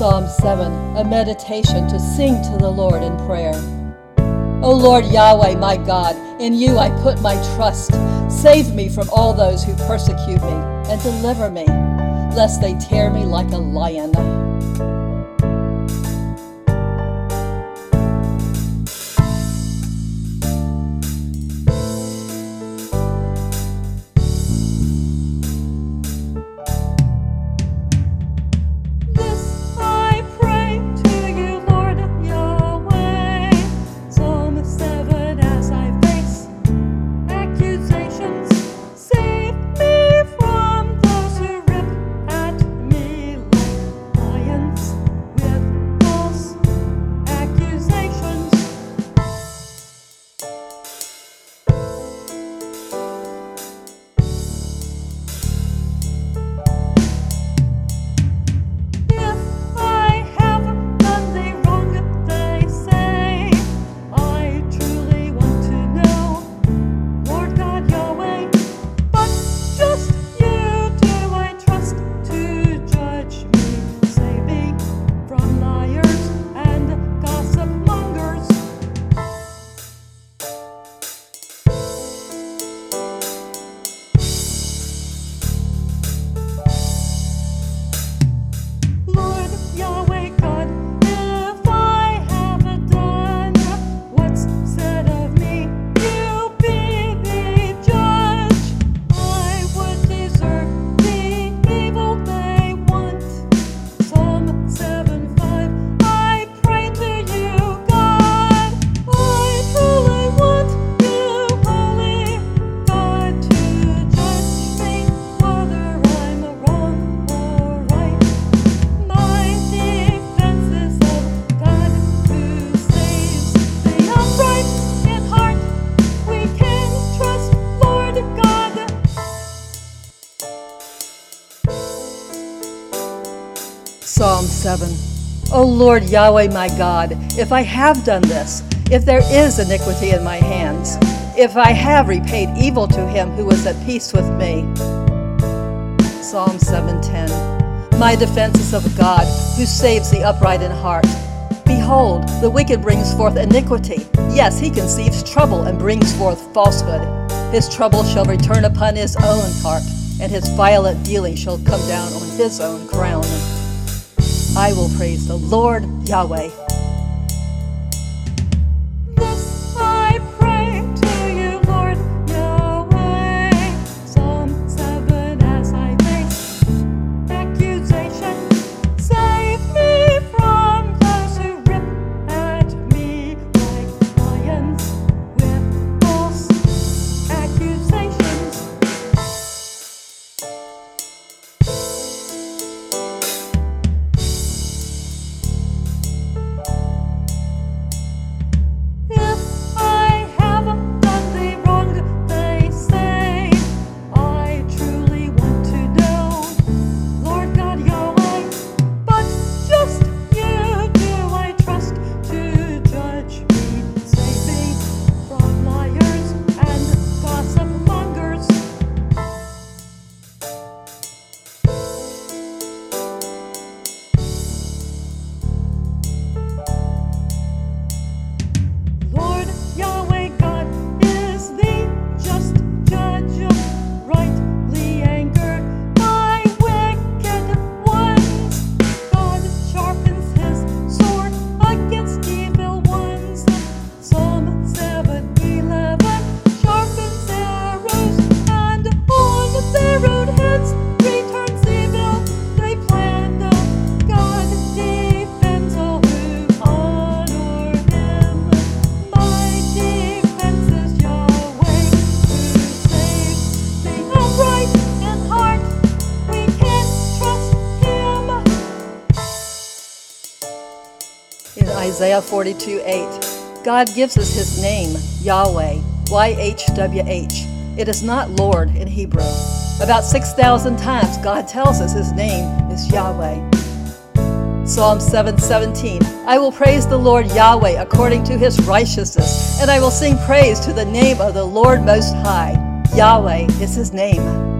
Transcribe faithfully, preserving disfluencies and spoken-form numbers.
Psalm seven, a meditation to sing to the Lord in prayer. O Lord Yahweh, my God, in you I put my trust. Save me from all those who persecute me, and deliver me, lest they tear me like a lion. Psalm seven. O Lord Yahweh my God, if I have done this, if there is iniquity in my hands, if I have repaid evil to him who was at peace with me. Psalm seven ten. My defense is of God, who saves the upright in heart. Behold, the wicked brings forth iniquity. Yes, he conceives trouble and brings forth falsehood. His trouble shall return upon his own heart, and his violent dealing shall come down on his own crown. I will praise the Lord Yahweh. This I pray to you, Lord Yahweh. Psalm seven, as I face accusation, save me from those who rip at me like lions with false accusations. In Isaiah forty-two eight, God gives us his name, Yahweh, Y H W H. It is not Lord in Hebrew. About six thousand times God tells us his name is Yahweh. Psalm seven seventeen, I will praise the Lord Yahweh according to his righteousness, and I will sing praise to the name of the Lord Most High. Yahweh is his name.